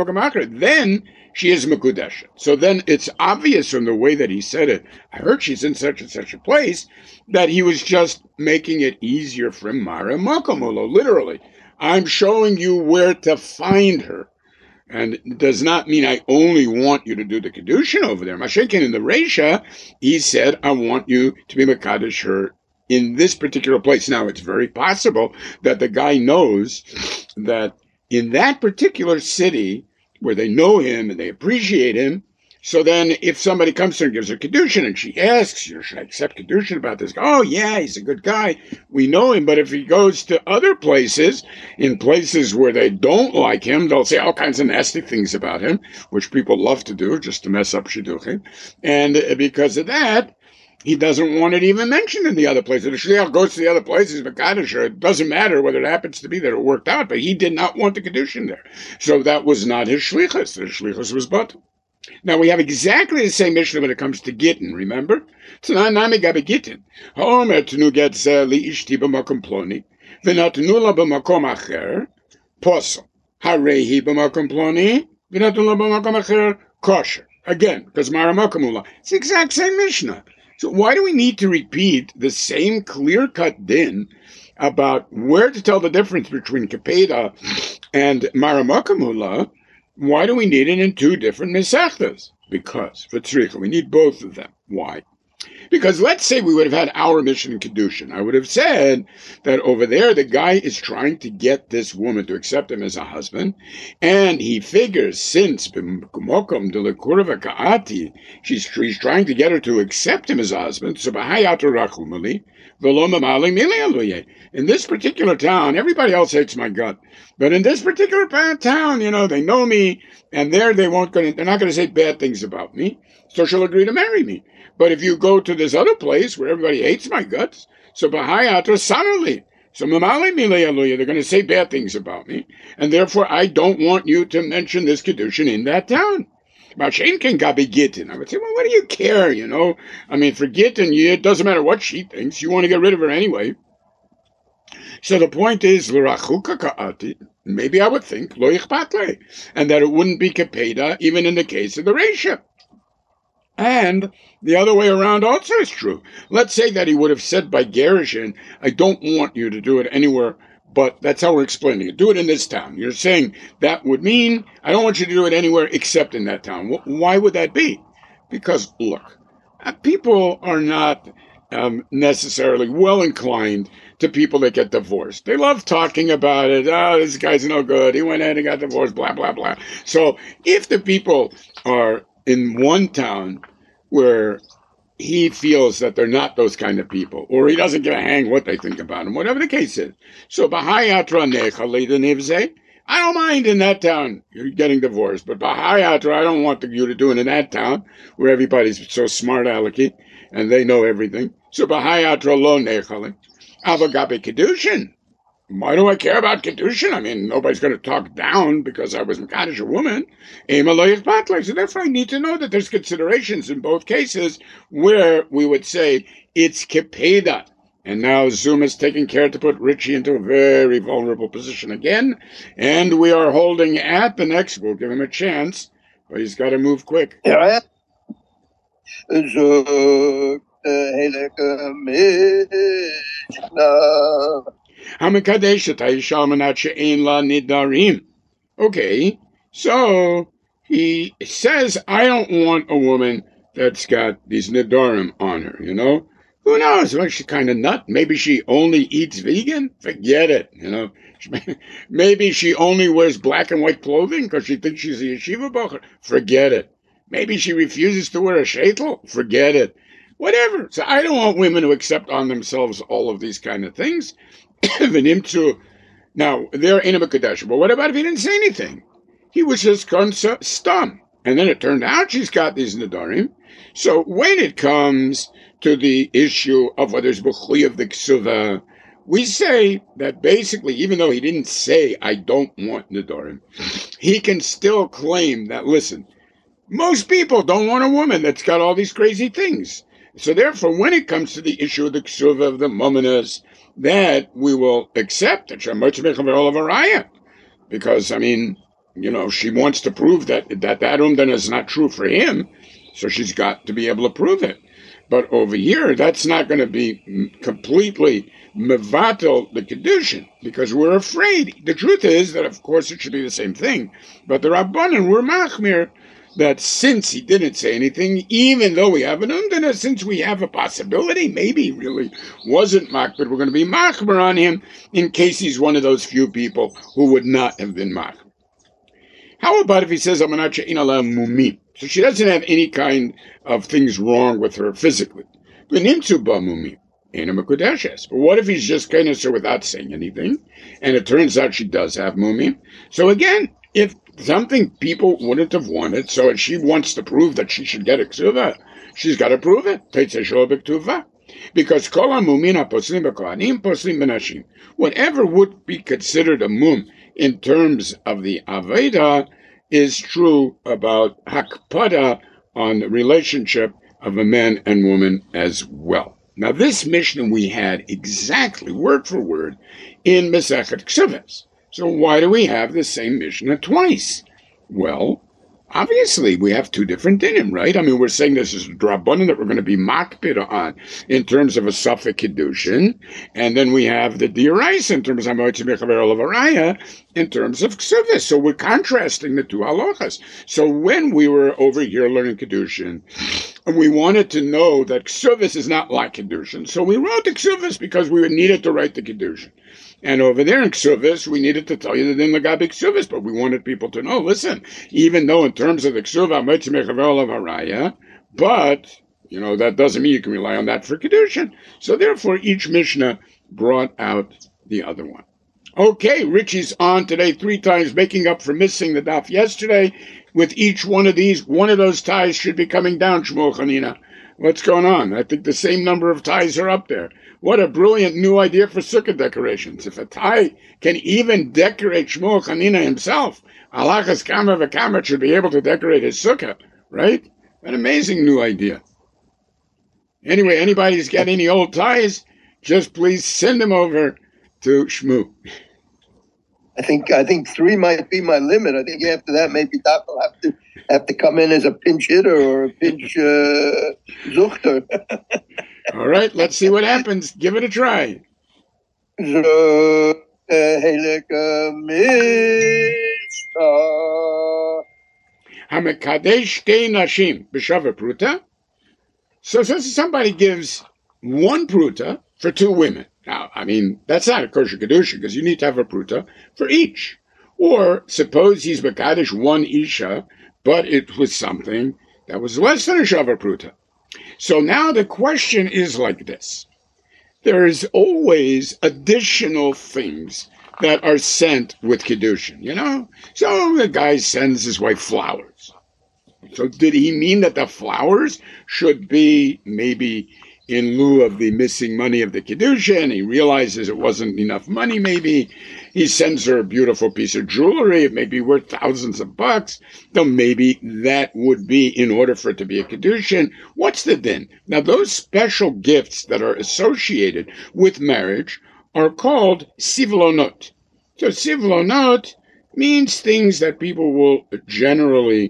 Speaker 1: then she is mekudesh. So then it's obvious from the way that he said it, I heard she's in such and such a place, that he was just making it easier for Mara Mokomulo. Literally, I'm showing you where to find her. And it does not mean I only want you to do the kedushin over there. Mashenkin in the Reisha, he said, I want you to be mekadosh her in this particular place. Now, it's very possible that the guy knows that in that particular city where they know him and they appreciate him, so then if somebody comes to her and gives her kedushin and she asks, should I accept kedushin about this guy? Oh, yeah, he's a good guy. We know him. But if he goes to other places, in places where they don't like him, they'll say all kinds of nasty things about him, which people love to do just to mess up shidduchim. And because of that, he doesn't want it even mentioned in the other places. The shliach goes to the other places, mekadosh her. It doesn't matter whether it happens to be that it worked out, but he did not want the kedushin there. So that was not his shlichus. The shlichus was batel. Now we have exactly the same Mishnah when it comes to Gittin, remember? Tanan nami gabe Gittin. Ha'omer tenu get zeh li'ishti b'makom ploni, v'natnu la b'makom acher, posel. Harehi b'makom ploni, v'natnu la b'makom acher, kosher. Again, because Mara Mokamula. It's the exact same Mishnah. So why do we need to repeat the same clear-cut din about where to tell the difference between Kepeda and Mara Mokamula? Why do we need it in two different mesechtas? Because, v'tzricha, we need both of them. Why? Because let's say we would have had our mission in Kedushin. I would have said that over there the guy is trying to get this woman to accept him as a husband, and he figures since b'mokom delekurva ka'ati, she's trying to get her to accept him as a husband, so b'hayatu rachumali, v'lo mamali mili aluye. In this particular town, everybody else hates my gut. But in this particular town, they know me, and they're not going to say bad things about me, so she'll agree to marry me. But if you go to this other place where everybody hates my guts, so b'hayatra sanali, so mamali milei aluya, they're going to say bad things about me, and therefore I don't want you to mention this kedushin in that town. Mashen can gabi gittin. I would say, well, what do you care, you know? I mean, for gittin, it doesn't matter what she thinks. You want to get rid of her anyway. So the point is, maybe I would think, lo ichbatle, and that it wouldn't be kepeda even in the case of the Reisha. And the other way around also is true. Let's say that he would have said by Gerushin, I don't want you to do it anywhere, but that's how we're explaining it. Do it in this town. You're saying that would mean, I don't want you to do it anywhere except in that town. Why would that be? Because, look, people are not necessarily well inclined to people that get divorced. They love talking about it. Oh, this guy's no good. He went ahead and got divorced, blah, blah, blah. So if the people are in one town where he feels that they're not those kind of people, or he doesn't give a hang what they think about him, whatever the case is. So, I don't mind in that town you're getting divorced, but I don't want you to do it in that town where everybody's so smart alecky and they know everything. So, lo nechale. Avagabe kedushin. Why do I care about kedushin? I mean, nobody's going to talk down because I was mekadosh a woman. So therefore, I need to know that there's considerations in both cases where we would say it's kepeda. And now Zoom is taking care to put Richie into a very vulnerable position again. And we are holding at the next. We'll give him a chance, but he's got to move quick.
Speaker 2: Yeah.
Speaker 1: Okay, so he says, I don't want a woman that's got these nidarim on her, you know? Who knows? Well, she's kind of nut. Maybe she only eats vegan. Forget it, you know? Maybe she only wears black and white clothing because she thinks she's a yeshiva bocher. Forget it. Maybe she refuses to wear a sheitel. Forget it. Whatever. So I don't want women to accept on themselves all of these kind of things. Now, they're in a Mekadesh, but what about if he didn't say anything? He was just stum. And then it turned out she's got these Nadarim. So when it comes to the issue of whether it's B'chuy of the Ksuva, we say that basically, even though he didn't say, I don't want Nadarim, he can still claim that, listen, most people don't want a woman that's got all these crazy things. So therefore, when it comes to the issue of the Ksuva of the Mominas, that we will accept that because, I mean, you know, she wants to prove that umdan is not true for him, so she's got to be able to prove it. But over here, that's not going to be completely mevatel the kedushin, because we're afraid. The truth is that, of course, it should be the same thing, but the Rabbanan were machmir that since he didn't say anything, even though we have an umdana, since we have a possibility, maybe he really wasn't mach, but we're going to be machmer on him in case he's one of those few people who would not have been mach. How about if he says, mumim? So she doesn't have any kind of things wrong with her physically. But what if he's just kind of so without saying anything, and it turns out she does have mumim? So again, if something people wouldn't have wanted, so if she wants to prove that she should get a ksuva, she's got to prove it. Because whatever would be considered a mum in terms of the Aveda is true about hakpada on the relationship of a man and woman as well. Now this Mishnah we had exactly word for word in Masechet Ksuvas. So why do we have the same Mishnah twice? Well, obviously we have two different dinim, right? I mean, we're saying this is a drabanan that we're going to be makpid on in terms of a Safek Kiddushin, and then we have the Diorais in terms of Avaraya in terms of Ksuvas. So we're contrasting the two halachas. So when we were over here learning Kiddushin, and we wanted to know that Ksuvas is not like Kiddushin, so we wrote the Ksuvas because we needed to write the Kiddushin. And over there in Ksuvas, we needed to tell you that in Lagabi Ksuvas, but we wanted people to know, listen, even though in terms of the Ksuva, but, you know, that doesn't mean you can rely on that for Kedushin. So therefore, each Mishnah brought out the other one. Okay, Richie's on today 3 times, making up for missing the daf yesterday. With each one of these, one of those ties should be coming down, Shmuel Chanina. What's going on? I think the same number of ties are up there. What a brilliant new idea for sukkah decorations. If a tie can even decorate Shmuel Chanina himself, Alachas Kama v'Kama should be able to decorate his sukkah, right? An amazing new idea. Anyway, anybody's got any old ties, just please send them over to Shmoo.
Speaker 2: I think 3 might be my limit. I think after that, maybe Doc will have to come in as a pinch hitter or a pinch zuchter.
Speaker 1: All right, let's see what happens. Give it a try. Hamekadesh shtei nashim b'shava pruta. So since somebody gives 1 pruta for 2 women, now, I mean, that's not a kosher kedusha because you need to have a pruta for each. Or suppose he's mekadesh 1 isha, but it was something that was less than a shava pruta. So now the question is like this. There is always additional things that are sent with kedushin, you know? So the guy sends his wife flowers. So did he mean that the flowers should be maybe in lieu of the missing money of the kedushin? He realizes it wasn't enough money, maybe. He sends her a beautiful piece of jewelry. It may be worth thousands of bucks. Though maybe that would be in order for it to be a kedushin. What's the din? Now, those special gifts that are associated with marriage are called sivlonot. So sivlonot means things that people will generally...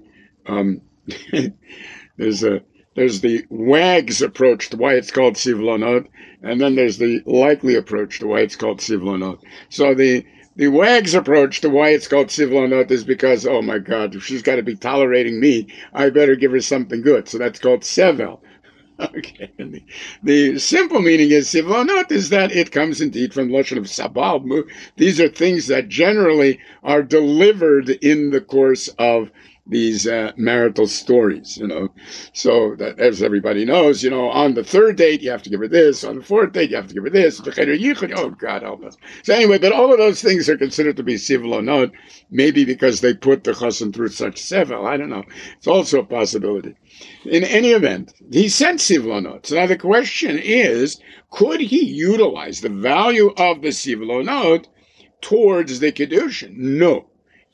Speaker 1: there's the WAG's approach to why it's called sivlonot, and then there's the likely approach to why it's called sivlonot. So the WAG's approach to why it's called sivlonot is because, oh my God, if she's got to be tolerating me, I better give her something good. So that's called sevel. Okay. And the simple meaning is sivlonot is that it comes indeed from lashon of sabal. These are things that generally are delivered in the course of these marital stories, you know. So that, as everybody knows, you know, on the 3rd date, you have to give her this. On the 4th date, you have to give her this. Oh, God help us. So anyway, but all of those things are considered to be sivlonot, maybe because they put the chassan through such sevel. I don't know. It's also a possibility. In any event, he sent sivlonot. So now the question is, could he utilize the value of the sivlonot towards the kedushin? No.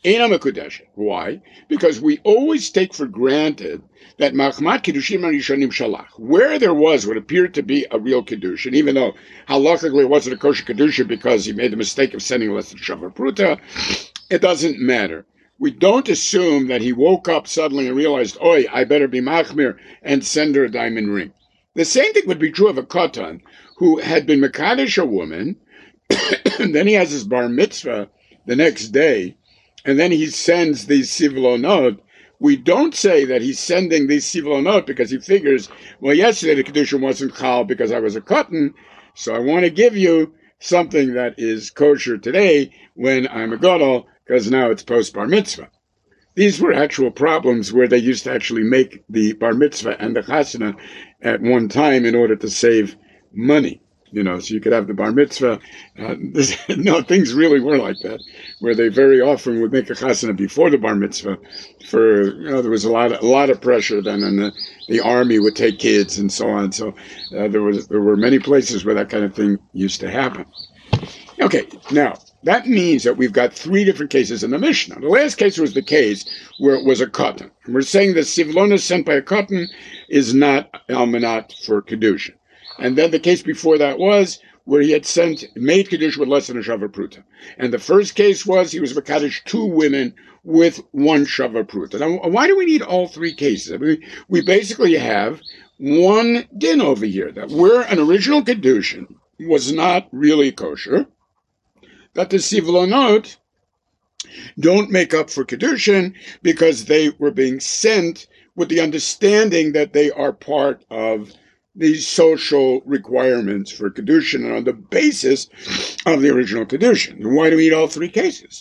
Speaker 1: Why? Because we always take for granted that Machmat Kiddushim Rishonim Shalach, where there was what appeared to be a real Kiddushin, even though halachically it wasn't a kosher Kiddushin because he made the mistake of sending less than Shava Pruta, it doesn't matter. We don't assume that he woke up suddenly and realized, oi, I better be Machmir and send her a diamond ring. The same thing would be true of a Katan who had been Mekadesh a woman, and then he has his bar mitzvah the next day, and then he sends these sivlonot. We don't say that he's sending these sivlonot because he figures, well, yesterday the kedusha wasn't chal because I was a katan, so I want to give you something that is kosher today when I'm a gadol because now it's post bar mitzvah. These were actual problems where they used to actually make the bar mitzvah and the chasana at one time in order to save money. You know, so you could have the bar mitzvah. No, things really were like that, where they very often would make a chasana before the bar mitzvah. For, you know, there was a lot of pressure then, and the army would take kids and so on. So there were many places where that kind of thing used to happen. Okay, now that means that we've got 3 different cases in the Mishnah. The last case was the case where it was a katan. And we're saying that sivlona sent by a katan is not almanat for kedushin. And then the case before that was where he had made kedusha with less than a shava pruta. And the first case was he was mekadesh 2 women with 1 shava pruta. Now, why do we need all 3 cases? I mean, we basically have one din over here, that where an original kedushin was not really kosher, that the sivlonot don't make up for kedushin because they were being sent with the understanding that they are part of these social requirements for kedushin and on the basis of the original kedushin. Why do we need all 3 cases?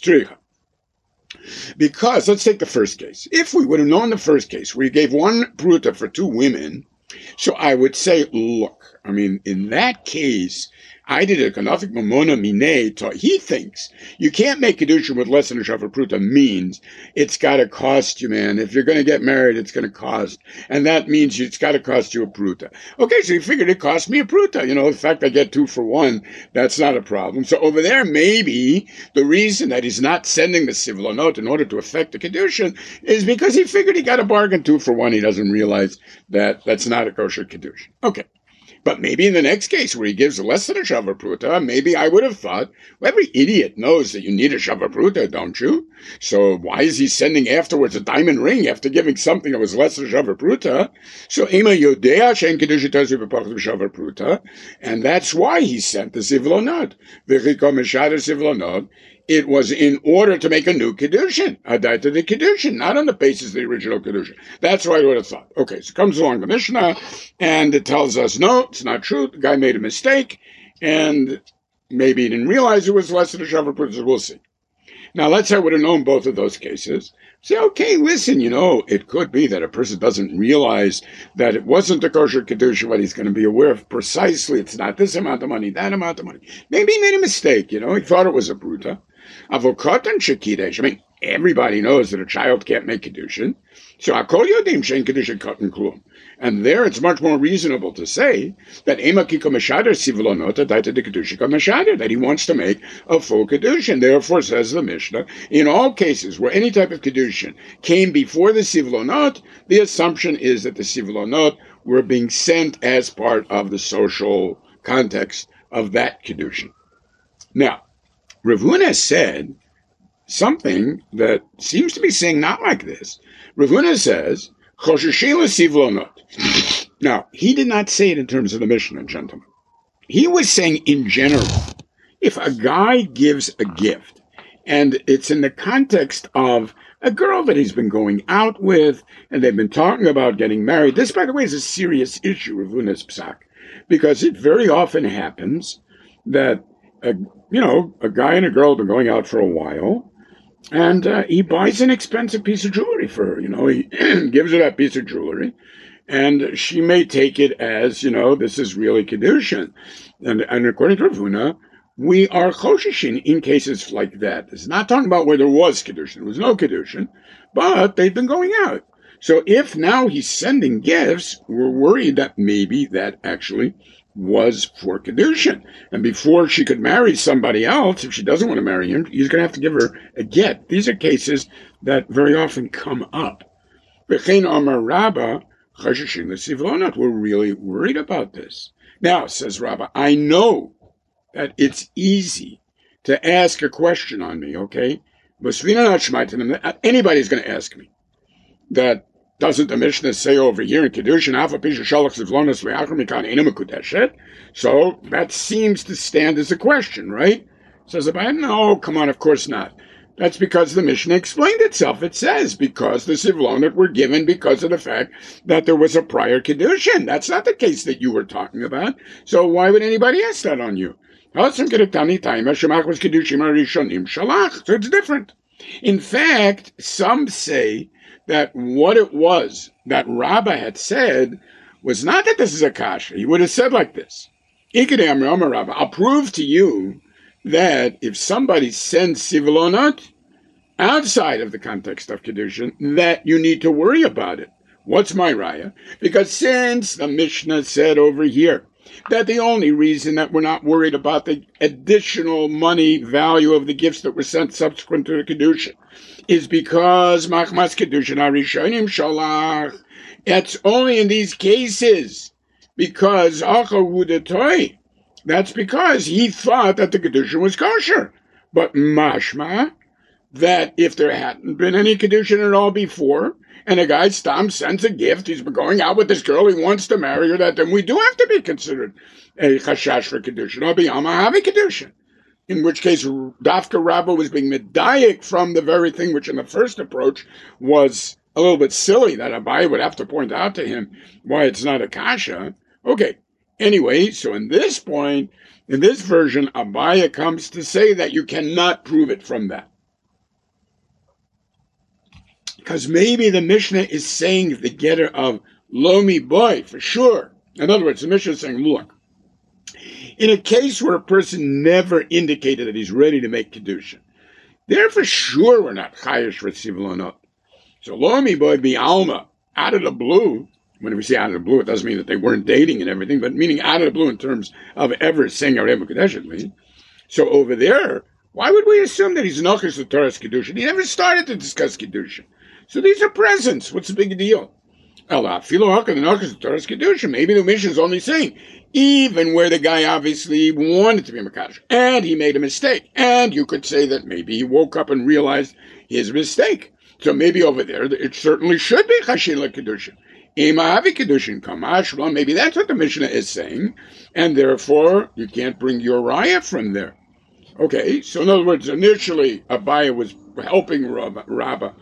Speaker 1: Because let's take the first case. If we would have known the first case where he gave 1 pruta for 2 women, so I would say, look, I mean, in that case, I did a kanafik mamona mine. He thinks you can't make kedushin with less than a shavar pruta. Means it's got to cost you, man. If you're going to get married, it's going to cost, and that means it's got to cost you a pruta. Okay, so he figured it cost me a pruta. The fact I get 2 for 1, that's not a problem. So over there, maybe the reason that he's not sending the sivlonot in order to affect the kedushin is because he figured he got a bargain 2 for 1. He doesn't realize that that's not a kosher kedushin. Okay. But maybe in the next case where he gives less than a shavar pruta, maybe I would have thought, well, every idiot knows that you need a shavar pruta, don't you? So why is he sending afterwards a diamond ring after giving something that was less than a shavar pruta? So ema yodea she'en kedusha tazu b'pachad shavar pruta, and that's why he sent the sivlonot. V'chiko meshad sivlonot. It was in order to make a new kedushin, adaita the kedushin, not on the basis of the original kedushin. That's what I would have thought. Okay, so comes along the Mishnah, and it tells us, no, it's not true. The guy made a mistake, and maybe he didn't realize it was less than a shavar pruta. We'll see. Now, let's say I would have known both of those cases. Say, okay, listen, it could be that a person doesn't realize that it wasn't a kosher kedusha, but he's going to be aware of precisely it's not this amount of money, that amount of money. Maybe he made a mistake, he thought it was a pruta. Avokat and shekidesh. I mean, everybody knows that a child can't make kedushin. So akol yodim shein kedushin katan klum. And there, it's much more reasonable to say that ema kiko meshader sivlonot adaita de kedushin meshader, that he wants to make a full kedushin. Therefore, says the Mishnah, in all cases where any type of kedushin came before the sivlonot, the assumption is that the sivlonot were being sent as part of the social context of that kedushin. Now, Rav Huna said something that seems to be saying not like this. Rav Huna says, Chosheshin l'sivlonot. Now, he did not say it in terms of the Mishnah, gentlemen. He was saying in general, if a guy gives a gift, and it's in the context of a girl that he's been going out with, and they've been talking about getting married. This, by the way, is a serious issue, Rav Huna's psak, because it very often happens that a guy and a girl have been going out for a while, and he buys an expensive piece of jewelry for her. He gives her that piece of jewelry, and she may take it as, this is really kedushin. And according to Rav Huna, we are choshishin in cases like that. It's not talking about where there was kedushin. There was no kedushin, but they've been going out. So if now he's sending gifts, we're worried that maybe that actually was for kedushin, and before she could marry somebody else, if she doesn't want to marry him, he's going to have to give her a get. These are cases that very often come up. V'chein amar Rabba, chashashin l'sivlonot. We're really worried about this. Now, says Rabba, I know that it's easy to ask a question on me, okay? Anybody's going to ask me that. Doesn't the Mishnah say over here in Kedushin, so that seems to stand as a question, right? Says the Bible, no, come on, of course not. That's because the Mishnah explained itself. It says, because the Sivlonot were given because of the fact that there was a prior Kedushin. That's not the case that you were talking about. So why would anybody ask that on you? So it's different. In fact, some say that what it was that Rabbah had said was not that this is a kasha. He would have said like this. I'll prove to you that if somebody sends sivlonot outside of the context of kedushin, that you need to worry about it. What's my raya? Because since the Mishnah said over here that the only reason that we're not worried about the additional money value of the gifts that were sent subsequent to the kedushin is because machmas kedushin harishonim shalach. It's only in these cases because achahudatoy. That's because he thought that the kedushin was kosher. But mashma, that if there hadn't been any kedushin at all before, and a guy sends a gift, he's been going out with this girl, he wants to marry her, that then we do have to be considered a chashash for kedushin, or b'yama havi kedushin. In which case, Dafka Rabbah was being medayik from the very thing which in the first approach was a little bit silly, that Abai would have to point out to him why it's not a kasha. Okay, anyway, so in this point, in this version, Abaya comes to say that you cannot prove it from that. Because maybe the Mishnah is saying the getter of Lomi boy, for sure. In other words, the Mishnah is saying, look, in a case where a person never indicated that he's ready to make Kedushin, there for sure we're not chayish for tzivlonot. So lo mi boy be alma, out of the blue. When we say out of the blue, it doesn't mean that they weren't dating and everything, but meaning out of the blue in terms of ever saying Arei Mekudeshet. So over there, why would we assume that he's nochish the Torah's Kedushin? He never started to discuss Kedushin. So these are presents. What's the big deal? Maybe the Mishnah is only saying, even where the guy obviously wanted to be Mekadosh, and he made a mistake, and you could say that maybe he woke up and realized his mistake. So maybe over there, it certainly should be Chashin LeKedushin. Imahavi Kedushin Kamash, well, maybe that's what the Mishnah is saying, and therefore you can't bring your raya from there. Okay, so in other words, initially Abaye was helping Rabbah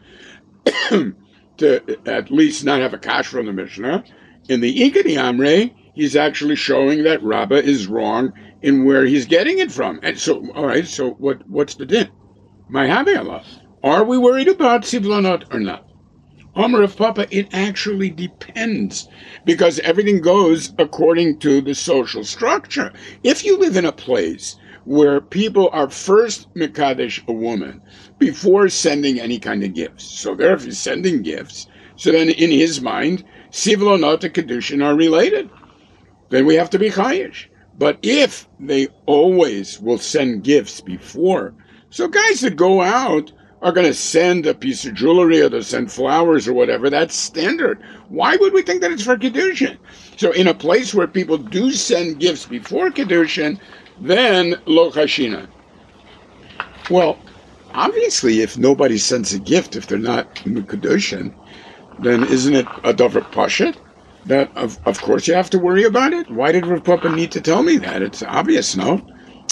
Speaker 1: to at least not have a kash from the Mishnah. In the Ikadi Amre, he's actually showing that Rabbah is wrong in where he's getting it from. And so, all right, so what's the din? My Habi Allah, are we worried about Sivlonot or not? Omer of Papa, it actually depends, because everything goes according to the social structure. If you live in a place where people are first Mekadesh a woman before sending any kind of gifts, so there if he's sending gifts, so then in his mind, Sivlonot and Kedushin are related. Then we have to be Chayish. But if they always will send gifts before, so guys that go out are going to send a piece of jewelry or to send flowers or whatever, that's standard. Why would we think that it's for Kedushin? So in a place where people do send gifts before Kedushin, then lo chashina. Well, obviously, if nobody sends a gift, if they're not Kedushin, then isn't it a davar pashat? That, of course, you have to worry about it? Why did Rav Papa need to tell me that? It's obvious, no?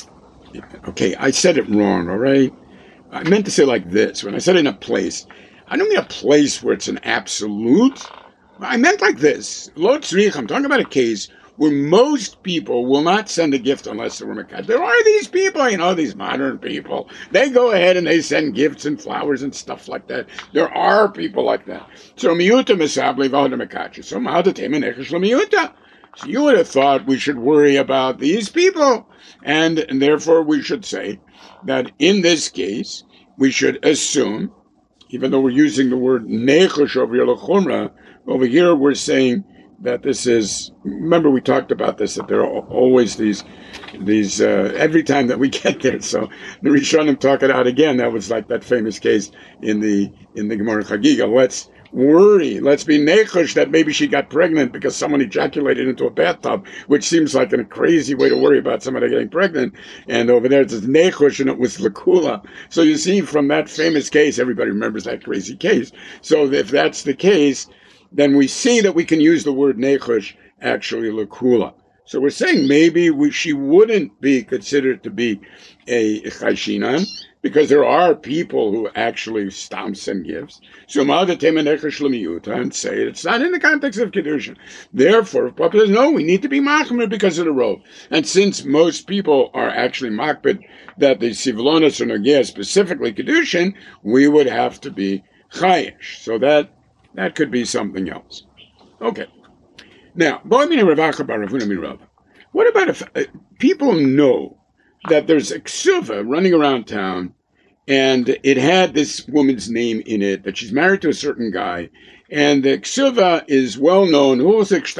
Speaker 1: Okay, I said it wrong, all right? I meant to say like this. When I said in a place, I don't mean a place where it's an absolute. I meant like this. Lo tzrich, I'm talking about a case where most people will not send a gift unless they're Mekadosh. There are these people, these modern people. They go ahead and they send gifts and flowers and stuff like that. There are people like that. So miyuta misabli v'hoda Mekadosh. So ma'adatema nechesh l'miyuta. So you would have thought we should worry about these people. And therefore we should say that in this case, we should assume, even though we're using the word nechush over here, l'chumra, over here we're saying that this is, remember we talked about this, that there are always these every time that we get there. So the Rishonim talk it out again. That was like that famous case in the Gemara Chagiga. Let's worry, let's be nechush that maybe she got pregnant because someone ejaculated into a bathtub, which seems like a crazy way to worry about somebody getting pregnant. And over there it says nechush and it was lakula. So you see from that famous case, everybody remembers that crazy case. So if that's the case, then we see that we can use the word nechush, actually lakula. So we're saying maybe she wouldn't be considered to be a chayshinan, because there are people who actually send gifts. So and say it's not in the context of Kedushin. Therefore, Papa says, no, we need to be machmir because of the robe. And since most people are actually makbid that the Sivlonos or Nogea, specifically Kedushin, we would have to be chayish. So that could be something else. Okay. Now, what about if people know that there's a ksuva running around town, and it had this woman's name in it, that she's married to a certain guy, and the ksuva is well known. It's a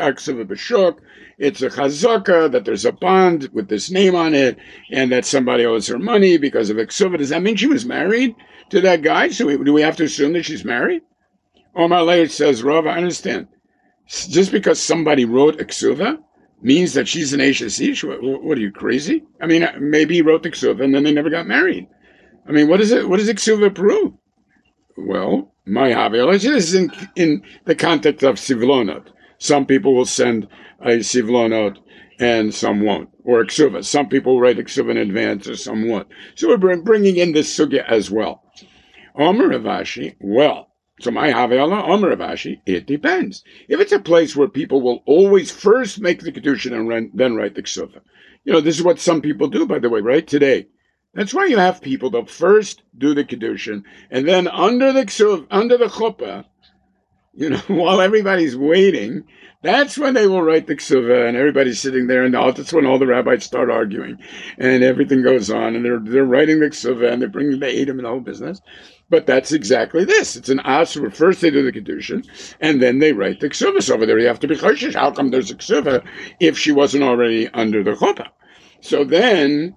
Speaker 1: chazaka, that there's a bond with this name on it, and that somebody owes her money because of a ksuva. Does that mean she was married to that guy? So do we have to assume that she's married? Omar Leir says, Rav, I understand. Just because somebody wrote a ksuva means that she's an Eishes Ish? What are you, crazy? I mean, maybe he wrote the ksuva and then they never got married. I mean, what does the ksuva prove? Well, my Havel is in the context of Sivlonot. Some people will send a Sivlonot and some won't. Or a ksuva. Some people write a ksuva in advance or some won't. So we're bringing in this sugya as well. Omer Ravashi, well, so my Havela, Omer Ravashi, it depends. If it's a place where people will always first make the Kedushin and then write the Ksuva. This is what some people do, by the way, right? Today. That's why you have people that first do the Kedushin, and then under the Ksuva, under the Chuppah, while everybody's waiting, that's when they will write the ksuva, and everybody's sitting there, and that's when all the rabbis start arguing, and everything goes on, and they're writing the ksuva, and they're bringing the Eidim and the whole business. But that's exactly this. It's an asur. First they do the kedushin, and then they write the ksuva. So over there you have to be choshesh. How come there's a ksuva if she wasn't already under the chuppah? So then,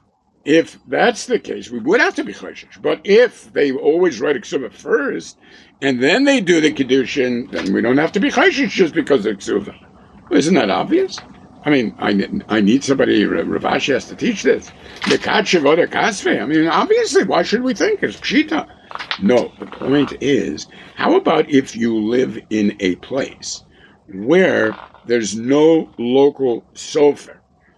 Speaker 1: if that's the case, we would have to be choshesh. But if they always write a ksuva first, and then they do the kedushin, then we don't have to be choshesh just because of ksuva. Isn't that obvious? I mean, I need somebody. Rav Ashi has to teach this. The katshevoda kasve. I mean, obviously, why should we think it's pshita? No, the point is, how about if you live in a place where there's no local sofer?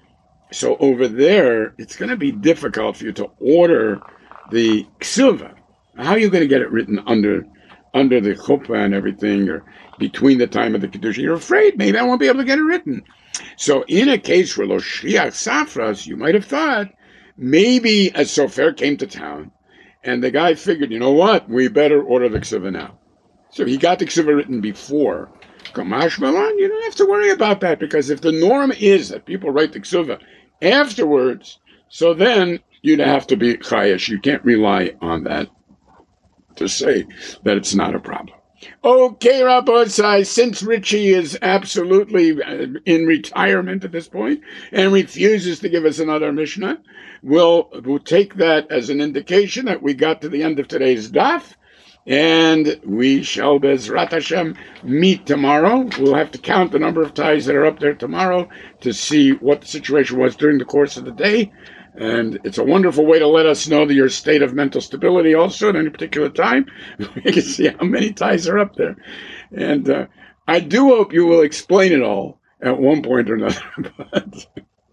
Speaker 1: So over there, it's going to be difficult for you to order the ksuva. How are you going to get it written under the chuppah and everything, or between the time of the kedusha? You're afraid maybe I won't be able to get it written. So in a case where lo shliach safras, you might have thought maybe a sofer came to town, and the guy figured, you know what, we better order the ksuva now. So he got the ksuva written before. Kamash Malan, you don't have to worry about that, because if the norm is that people write the ksuva afterwards, so then you'd have to be chayesh. You can't rely on that to say that it's not a problem. Okay, Rabbosai, since Richie is absolutely in retirement at this point and refuses to give us another Mishnah, we'll take that as an indication that we got to the end of today's daf, and we shall, Bezrat Hashem, meet tomorrow. We'll have to count the number of ties that are up there tomorrow to see what the situation was during the course of the day. And it's a wonderful way to let us know your state of mental stability also at any particular time. We can see how many ties are up there. And I do hope you will explain it all at one point or another. But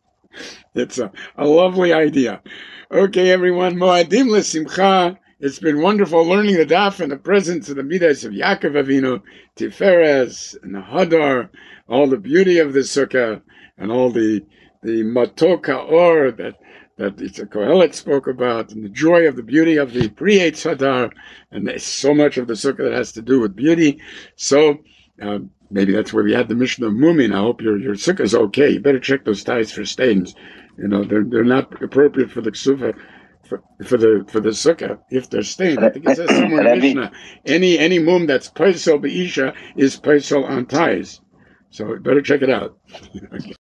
Speaker 1: it's a lovely idea. Okay, everyone. Moadim l'simcha. It's been wonderful learning the daf in the presence of the midas of Yaakov Avinu, Tiferes, and the Hadar, all the beauty of the sukkah, and all the matoka or that the Kohelet spoke about, and the joy of the beauty of the Pri-Eitz Hadar, and there's so much of the sukkah that has to do with beauty. So maybe that's where we had the mission of Mumin. I hope your sukkah is okay. You better check those ties for stains. They're not appropriate for the ksuva. For the sukkah, if they're stained. I think it says somewhere in Mishnah, any mum that's paisel be'isha is paisel on ties. So better check it out. Okay.